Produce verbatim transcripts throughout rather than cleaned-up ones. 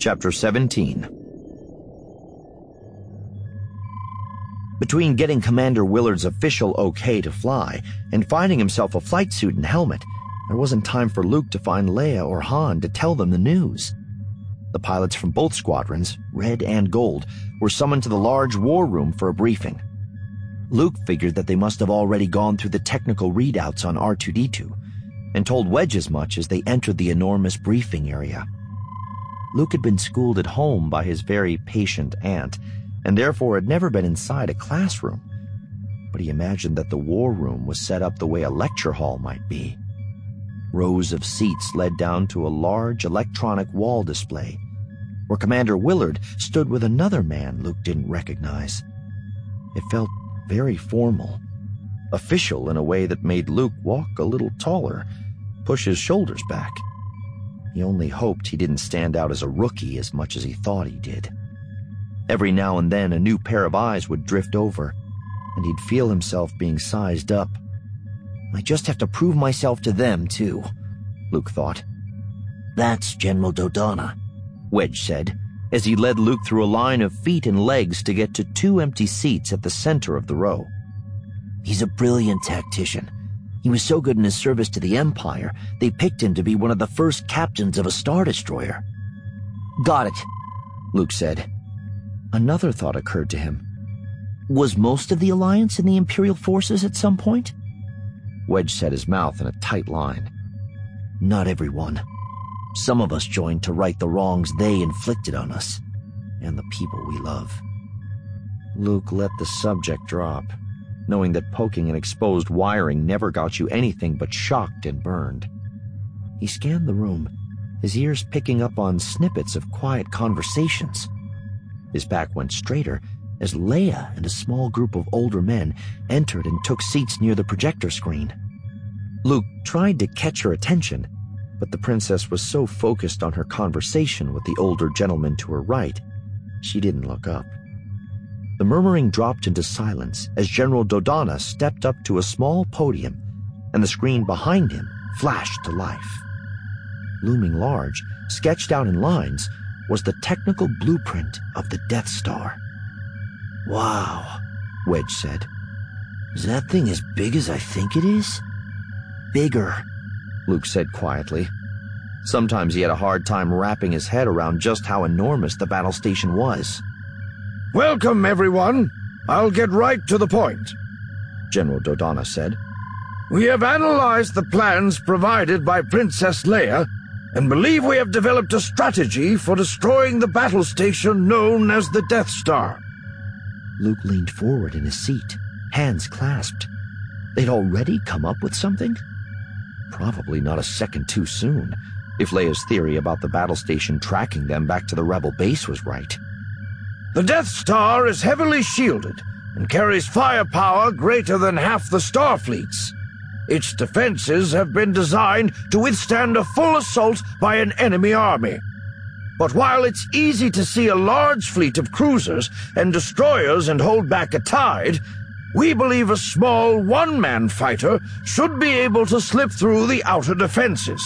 Chapter seventeen. Between getting Commander Willard's official okay to fly and finding himself a flight suit and helmet, there wasn't time for Luke to find Leia or Han to tell them the news. The pilots from both squadrons, Red and Gold, were summoned to the large war room for a briefing. Luke figured that they must have already gone through the technical readouts on R two D two and told Wedge as much as they entered the enormous briefing area. Luke had been schooled at home by his very patient aunt, and therefore had never been inside a classroom. But he imagined that the war room was set up the way a lecture hall might be. Rows of seats led down to a large electronic wall display, where Commander Willard stood with another man Luke didn't recognize. It felt very formal, official in a way that made Luke walk a little taller, push his shoulders back. He only hoped he didn't stand out as a rookie as much as he thought he did. Every now and then a new pair of eyes would drift over, and he'd feel himself being sized up. I just have to prove myself to them, too, Luke thought. That's General Dodonna, Wedge said, as he led Luke through a line of feet and legs to get to two empty seats at the center of the row. He's a brilliant tactician. He was so good in his service to the Empire, they picked him to be one of the first captains of a Star Destroyer. Got it, Luke said. Another thought occurred to him. Was most of the Alliance in the Imperial forces at some point? Wedge set his mouth in a tight line. Not everyone. Some of us joined to right the wrongs they inflicted on us, and the people we love. Luke let the subject drop, knowing that poking an exposed wiring never got you anything but shocked and burned. He scanned the room, his ears picking up on snippets of quiet conversations. His back went straighter as Leia and a small group of older men entered and took seats near the projector screen. Luke tried to catch her attention, but the princess was so focused on her conversation with the older gentleman to her right, she didn't look up. The murmuring dropped into silence as General Dodonna stepped up to a small podium, and the screen behind him flashed to life. Looming large, sketched out in lines, was the technical blueprint of the Death Star. Wow, Wedge said. Is that thing as big as I think it is? Bigger, Luke said quietly. Sometimes he had a hard time wrapping his head around just how enormous the battle station was. Welcome, everyone. I'll get right to the point, General Dodonna said. We have analyzed the plans provided by Princess Leia and believe we have developed a strategy for destroying the battle station known as the Death Star. Luke leaned forward in his seat, hands clasped. They'd already come up with something? Probably not a second too soon, if Leia's theory about the battle station tracking them back to the rebel base was right. The Death Star is heavily shielded and carries firepower greater than half the Starfleet's. Its defenses have been designed to withstand a full assault by an enemy army. But while it's easy to see a large fleet of cruisers and destroyers and hold back a tide, we believe a small one-man fighter should be able to slip through the outer defenses.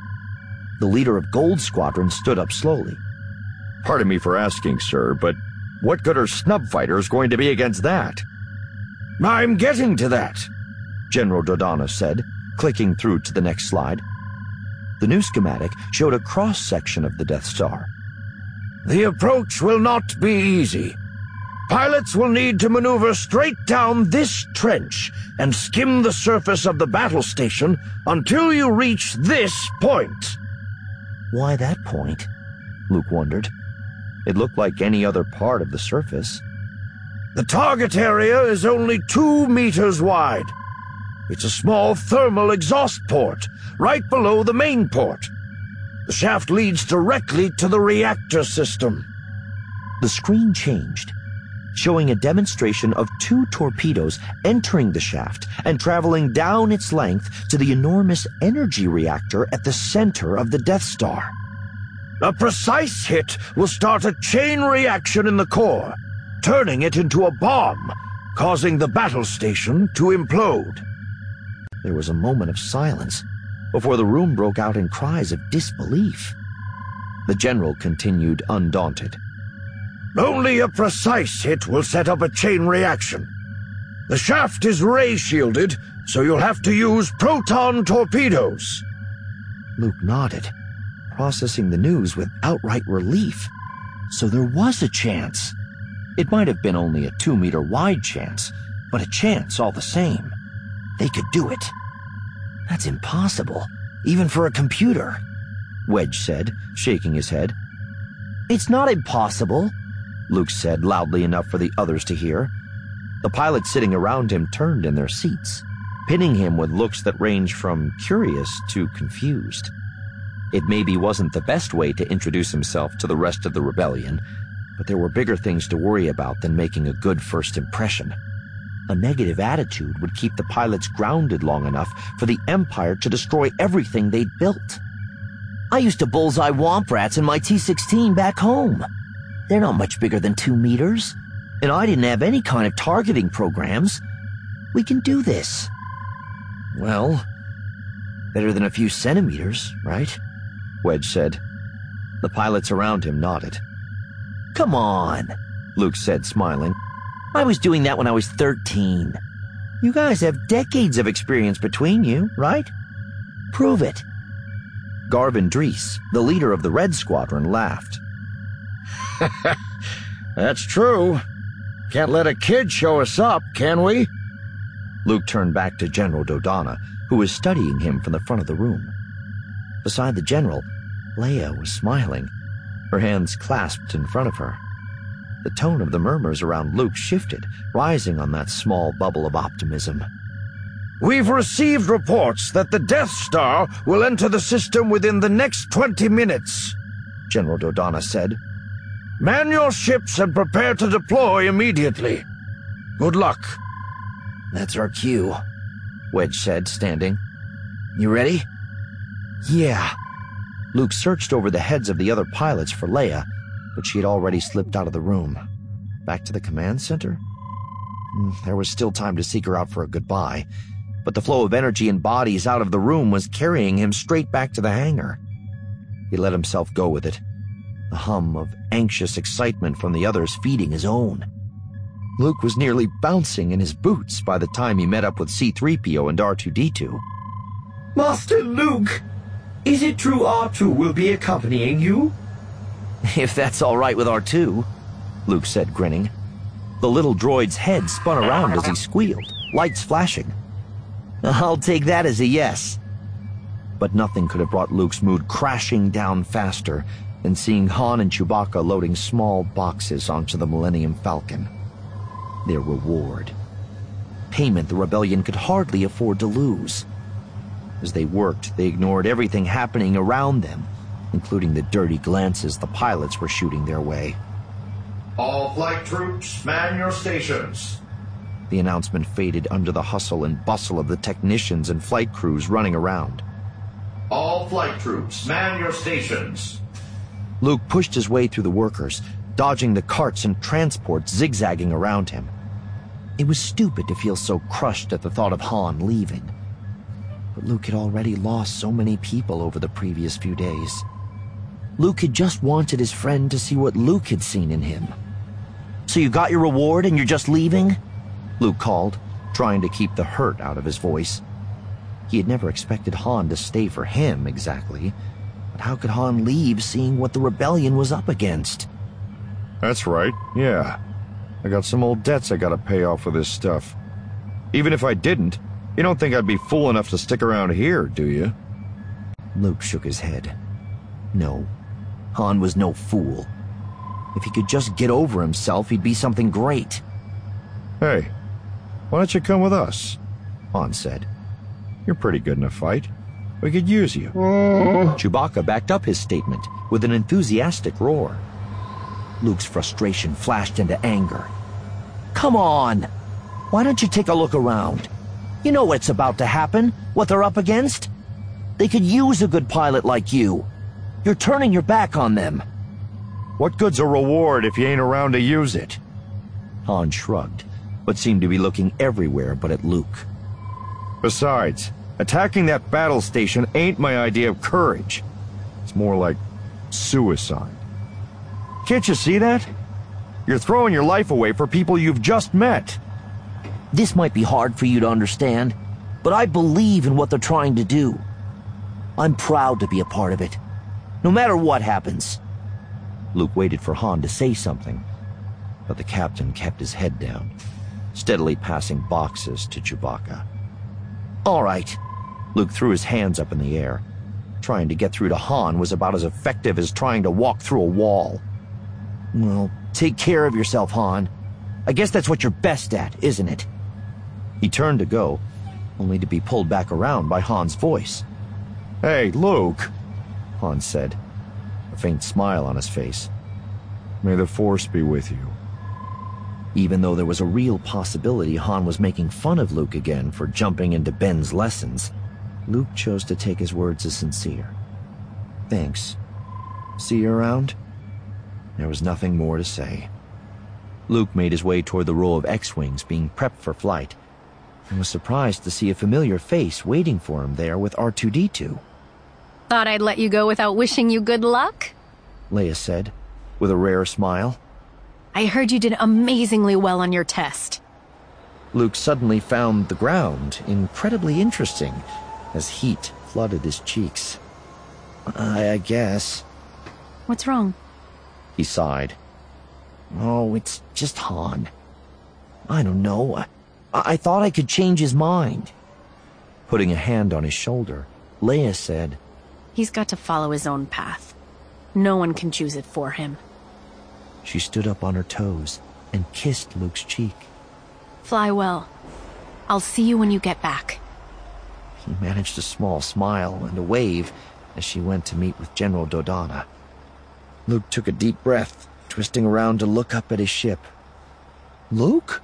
The leader of Gold Squadron stood up slowly. Pardon me for asking, sir, but what good are snub fighters going to be against that? I'm getting to that, General Dodonna said, clicking through to the next slide. The new schematic showed a cross-section of the Death Star. The approach will not be easy. Pilots will need to maneuver straight down this trench and skim the surface of the battle station until you reach this point. Why that point? Luke wondered. It looked like any other part of the surface. The target area is only two meters wide. It's a small thermal exhaust port, right below the main port. The shaft leads directly to the reactor system. The screen changed, showing a demonstration of two torpedoes entering the shaft and traveling down its length to the enormous energy reactor at the center of the Death Star. A precise hit will start a chain reaction in the core, turning it into a bomb, causing the battle station to implode. There was a moment of silence before the room broke out in cries of disbelief. The general continued undaunted. Only a precise hit will set up a chain reaction. The shaft is ray-shielded, so you'll have to use proton torpedoes. Luke nodded, processing the news with outright relief. So there was a chance. It might have been only a two-meter wide chance, but a chance all the same. They could do it. That's impossible, even for a computer, Wedge said, shaking his head. It's not impossible, Luke said loudly enough for the others to hear. The pilots sitting around him turned in their seats, pinning him with looks that ranged from curious to confused. It maybe wasn't the best way to introduce himself to the rest of the rebellion, but there were bigger things to worry about than making a good first impression. A negative attitude would keep the pilots grounded long enough for the Empire to destroy everything they'd built. I used to bullseye womp rats in my T sixteen back home. They're not much bigger than two meters, and I didn't have any kind of targeting programs. We can do this. Well, better than a few centimeters, right? Wedge said. The pilots around him nodded. Come on, Luke said, smiling. I was doing that when I was thirteen. You guys have decades of experience between you, right? Prove it. Garvin Drees, the leader of the Red Squadron, laughed. That's true. Can't let a kid show us up, can we? Luke turned back to General Dodonna, who was studying him from the front of the room. Beside the general, Leia was smiling, her hands clasped in front of her. The tone of the murmurs around Luke shifted, rising on that small bubble of optimism. We've received reports that the Death Star will enter the system within the next twenty minutes, General Dodonna said. Man your ships and prepare to deploy immediately. Good luck. That's our cue, Wedge said, standing. You ready? Yeah. Luke searched over the heads of the other pilots for Leia, but she had already slipped out of the room. Back to the command center? There was still time to seek her out for a goodbye, but the flow of energy and bodies out of the room was carrying him straight back to the hangar. He let himself go with it, the hum of anxious excitement from the others feeding his own. Luke was nearly bouncing in his boots by the time he met up with C three P O and R two D two. Master Luke, is it true R two will be accompanying you? If that's all right with R two, Luke said, grinning. The little droid's head spun around as he squealed, lights flashing. I'll take that as a yes. But nothing could have brought Luke's mood crashing down faster than seeing Han and Chewbacca loading small boxes onto the Millennium Falcon. Their reward. Payment the rebellion could hardly afford to lose. As they worked, they ignored everything happening around them, including the dirty glances the pilots were shooting their way. All flight troops, man your stations. The announcement faded under the hustle and bustle of the technicians and flight crews running around. All flight troops, man your stations. Luke pushed his way through the workers, dodging the carts and transports zigzagging around him. It was stupid to feel so crushed at the thought of Han leaving. But Luke had already lost so many people over the previous few days. Luke had just wanted his friend to see what Luke had seen in him. So you got your reward and you're just leaving? Luke called, trying to keep the hurt out of his voice. He had never expected Han to stay for him, exactly. But how could Han leave seeing what the rebellion was up against? That's right, yeah. I got some old debts I gotta pay off with this stuff. Even if I didn't, you don't think I'd be fool enough to stick around here, do you? Luke shook his head. No, Han was no fool. If he could just get over himself, he'd be something great. Hey, why don't you come with us? Han said. You're pretty good in a fight. We could use you. Chewbacca backed up his statement with an enthusiastic roar. Luke's frustration flashed into anger. Come on! Why don't you take a look around? You know what's about to happen, what they're up against. They could use a good pilot like you. You're turning your back on them. What good's a reward if you ain't around to use it? Han shrugged, but seemed to be looking everywhere but at Luke. Besides, attacking that battle station ain't my idea of courage. It's more like Suicide. Can't you see that? You're throwing your life away for people you've just met. This might be hard for you to understand, but I believe in what they're trying to do. I'm proud to be a part of it, no matter what happens. Luke waited for Han to say something, but the captain kept his head down, steadily passing boxes to Chewbacca. All right. Luke threw his hands up in the air. Trying to get through to Han was about as effective as trying to walk through a wall. Well, take care of yourself, Han. I guess that's what you're best at, isn't it? He turned to go, only to be pulled back around by Han's voice. Hey, Luke, Han said, a faint smile on his face. May the Force be with you. Even though there was a real possibility Han was making fun of Luke again for jumping into Ben's lessons, Luke chose to take his words as sincere. Thanks. See you around? There was nothing more to say. Luke made his way toward the row of X-Wings being prepped for flight, and was surprised to see a familiar face waiting for him there with R two D two. Thought I'd let you go without wishing you good luck? Leia said, with a rare smile. I heard you did amazingly well on your test. Luke suddenly found the ground incredibly interesting as heat flooded his cheeks. I, I guess. What's wrong? He sighed. Oh, it's just Han. I don't know. I, I thought I could change his mind. Putting a hand on his shoulder, Leia said, He's got to follow his own path. No one can choose it for him. She stood up on her toes and kissed Luke's cheek. Fly well. I'll see you when you get back. He managed a small smile and a wave as she went to meet with General Dodonna. Luke took a deep breath, twisting around to look up at his ship. Luke?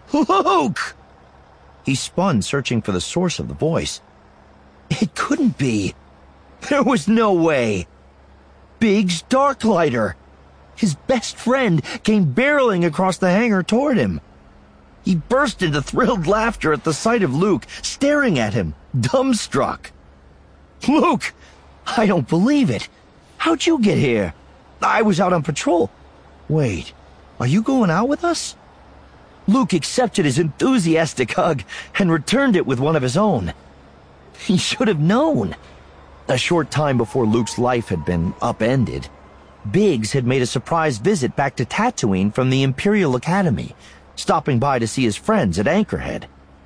Luke! He spun, searching for the source of the voice. It couldn't be. There was no way. Biggs Darklighter. His best friend came barreling across the hangar toward him. He burst into thrilled laughter at the sight of Luke, staring at him, dumbstruck. Luke! I don't believe it. How'd you get here? I was out on patrol. Wait, are you going out with us? Luke accepted his enthusiastic hug and returned it with one of his own. He should have known. A short time before Luke's life had been upended, Biggs had made a surprise visit back to Tatooine from the Imperial Academy, stopping by to see his friends at Anchorhead.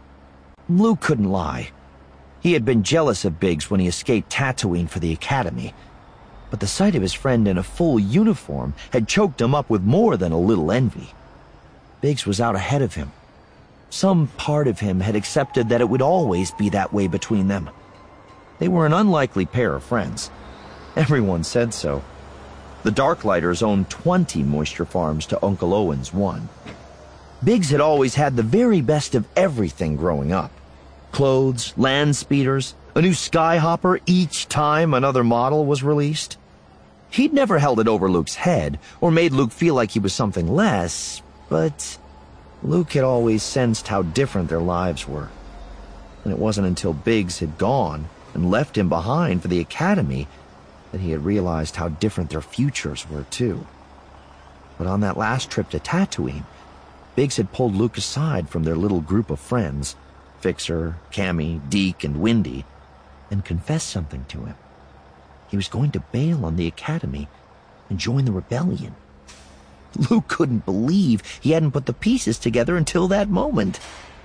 Luke couldn't lie. He had been jealous of Biggs when he escaped Tatooine for the Academy, but the sight of his friend in a full uniform had choked him up with more than a little envy. Biggs was out ahead of him. Some part of him had accepted that it would always be that way between them. They were an unlikely pair of friends. Everyone said so. The Darklighters owned twenty moisture farms to Uncle Owen's one. Biggs had always had the very best of everything growing up. Clothes, land speeders, a new Skyhopper each time another model was released. He'd never held it over Luke's head or made Luke feel like he was something less, but Luke had always sensed how different their lives were. And it wasn't until Biggs had gone and left him behind for the Academy that he had realized how different their futures were too. But on that last trip to Tatooine, Biggs had pulled Luke aside from their little group of friends, Fixer, Cammy, Deke, and Windy, and confessed something to him. He was going to bail on the Academy and join the rebellion. Luke couldn't believe he hadn't put the pieces together until that moment.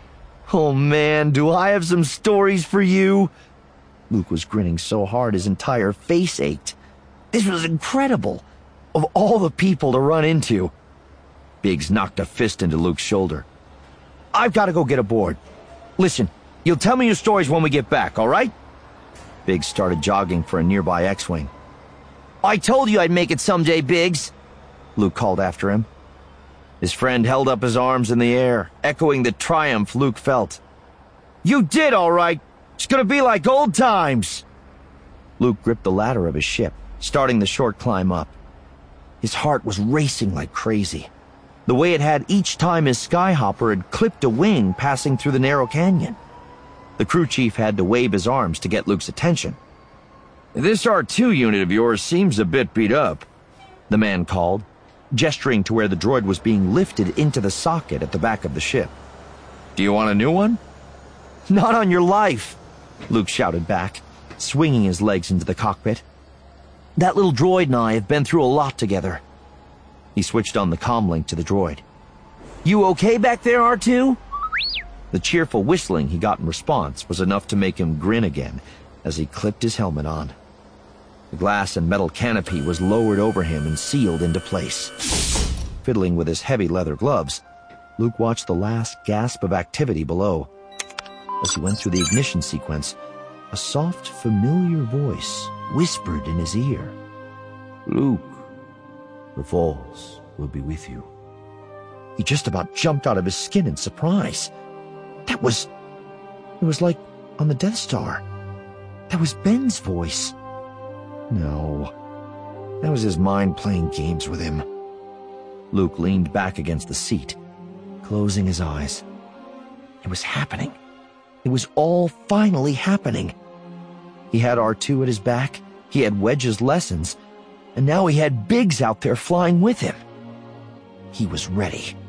Oh man, do I have some stories for you? Luke was grinning so hard his entire face ached. This was incredible. Of all the people to run into. Biggs knocked a fist into Luke's shoulder. I've got to go get aboard. Listen, you'll tell me your stories when we get back, all right? Biggs started jogging for a nearby X-Wing. I told you I'd make it someday, Biggs, Luke called after him. His friend held up his arms in the air, echoing the triumph Luke felt. You did all right. It's gonna be like old times. Luke gripped the ladder of his ship, starting the short climb up. His heart was racing like crazy, the way it had each time his Skyhopper had clipped a wing passing through the narrow canyon. The crew chief had to wave his arms to get Luke's attention. This R two unit of yours seems a bit beat up, the man called, gesturing to where the droid was being lifted into the socket at the back of the ship. Do you want a new one? Not on your life, Luke shouted back, swinging his legs into the cockpit. That little droid and I have been through a lot together. He switched on the comlink to the droid. You okay back there, R two? The cheerful whistling he got in response was enough to make him grin again as he clipped his helmet on. The glass and metal canopy was lowered over him and sealed into place. Fiddling with his heavy leather gloves, Luke watched the last gasp of activity below. As he went through the ignition sequence, a soft, familiar voice whispered in his ear. Luke, the Force will be with you. He just about jumped out of his skin in surprise. That was... It was like on the Death Star. That was Ben's voice. No, that was his mind playing games with him. Luke leaned back against the seat, closing his eyes. It was happening. It was all finally happening. He had R two at his back, he had Wedge's lessons, and now he had Biggs out there flying with him. He was ready.